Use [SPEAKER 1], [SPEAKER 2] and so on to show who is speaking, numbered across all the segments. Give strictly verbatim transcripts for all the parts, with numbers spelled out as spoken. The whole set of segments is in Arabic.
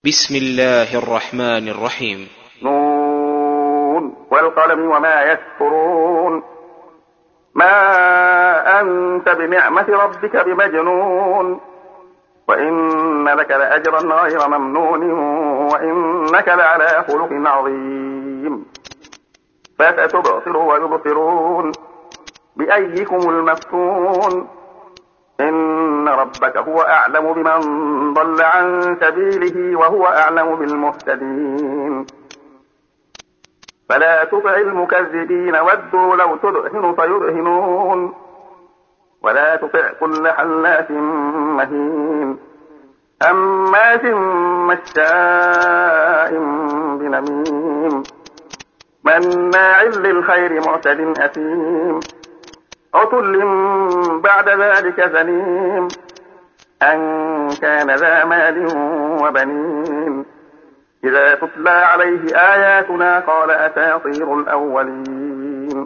[SPEAKER 1] بسم الله الرحمن الرحيم.
[SPEAKER 2] نون والقلم وما يسطرون. ما أنت بنعمة ربك بمجنون، وإن لك لأجرا غير ممنون، وإنك لعلى خلق عظيم. فستبصر ويبصرون بأيكم المفتون. إن ربك هو أعلم بمن ضل عن سبيله وهو أعلم بالمهتدين. فلا تطع المكذبين ودوا لو تدهن فيدهنون، ولا تطع كل حلاف مهين هماز مشاء بنميم مناع للخير معتد أثيم عتل بعد ذلك زنيم أن كان ذا مال وبنين. إذا تتلى عليه آياتنا قال أساطير الأولين.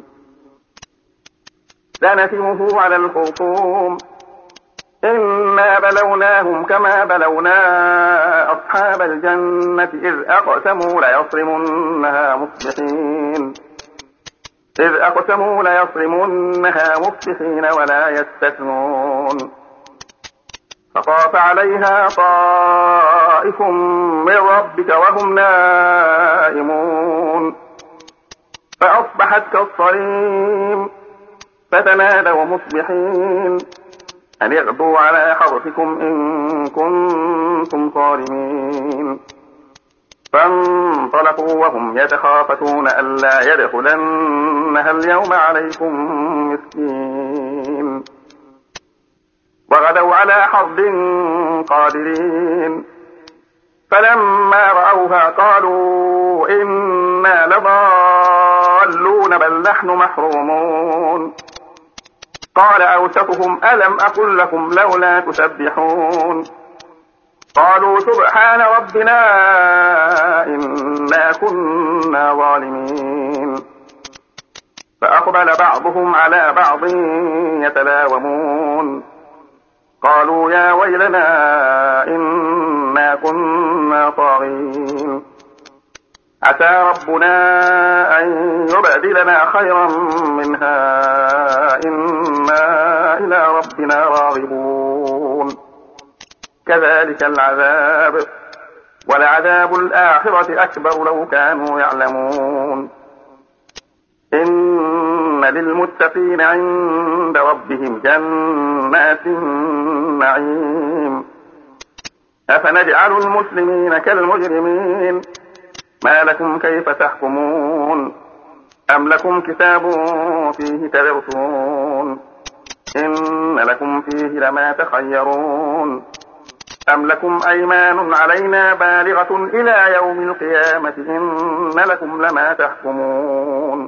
[SPEAKER 2] سنسمه على الخرطوم. إنا بلوناهم كما بلونا أصحاب الجنة إذ أقسموا ليصرمنها مصبحين إذ أقسموا ليصرمنها مصبحين ولا يستثنون. فطاف عليها طائف من ربك وهم نائمون فأصبحت كالصريم. فتنادوا مصبحين أن اغدوا على حرثكم إن كنتم صارمين. فانطلقوا وهم يتخافتون ألا يدخلنها اليوم عليكم مسكين. وغدوا على حرد قادرين. فلما رأوها قالوا إنا لضالون بل نحن محرومون. قال أوسطهم ألم أقل لكم لولا تسبحون. قالوا سبحان ربنا إنا كنا ظالمين. فأقبل بعضهم على بعض يتلاومون. قالوا يا ويلنا إنا كنا طاغين. عسى ربنا أن يبدلنا خيرا منها إنا إلى ربنا راغبون. كذلك العذاب ولعذاب الآخرة أكبر لو كانوا يعلمون. إن للمتقين عند ربهم جنات النعيم. أفنجعل المسلمين كالمجرمين ما لكم كيف تحكمون. أم لكم كتاب فيه تدرسون إن لكم فيه لما تخيرون. أم لكم أيمان علينا بالغة إلى يوم القيامة إن لكم لما تحكمون.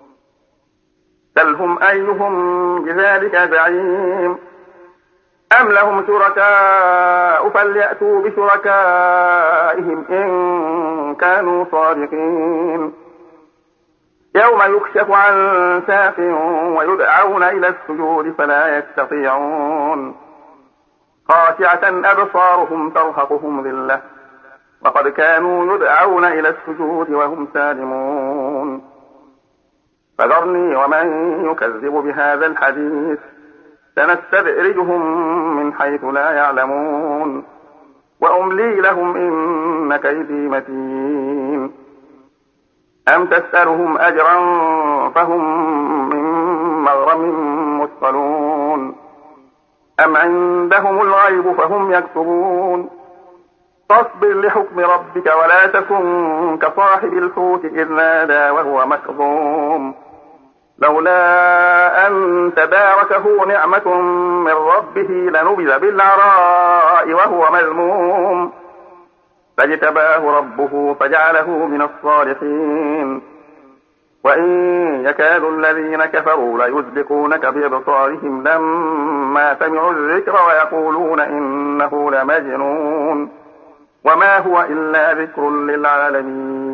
[SPEAKER 2] سلهم أيهم بذلك زعيم. أم لهم شركاء فليأتوا بشركائهم إن كانوا صادقين. يوم يكشف عن ساق ويدعون إلى السجود فلا يستطيعون. خاشعة أبصارهم ترهقهم ذلة وقد كانوا يدعون إلى السجود وهم سالمون. فذرني ومن يكذب بهذا الحديث سنستدرجهم من حيث لا يعلمون وأملي لهم إن كيدي متين. أم تسألهم أجرا فهم من مغرم مثقلون. أم عندهم الغيب فهم يكتبون. فاصبر لحكم ربك ولا تكن كصاحب الحوت إذ نادى وهو مكظوم لولا أن تداركه نعمة من ربه لنبذ بالعراء وهو مذموم. فاجتباه ربه فجعله من الصالحين. وإن يكاد الذين كفروا ليزلقونك بأبصارهم لما سمعوا الذكر ويقولون إنه لمجنون وما هو إلا ذكر للعالمين.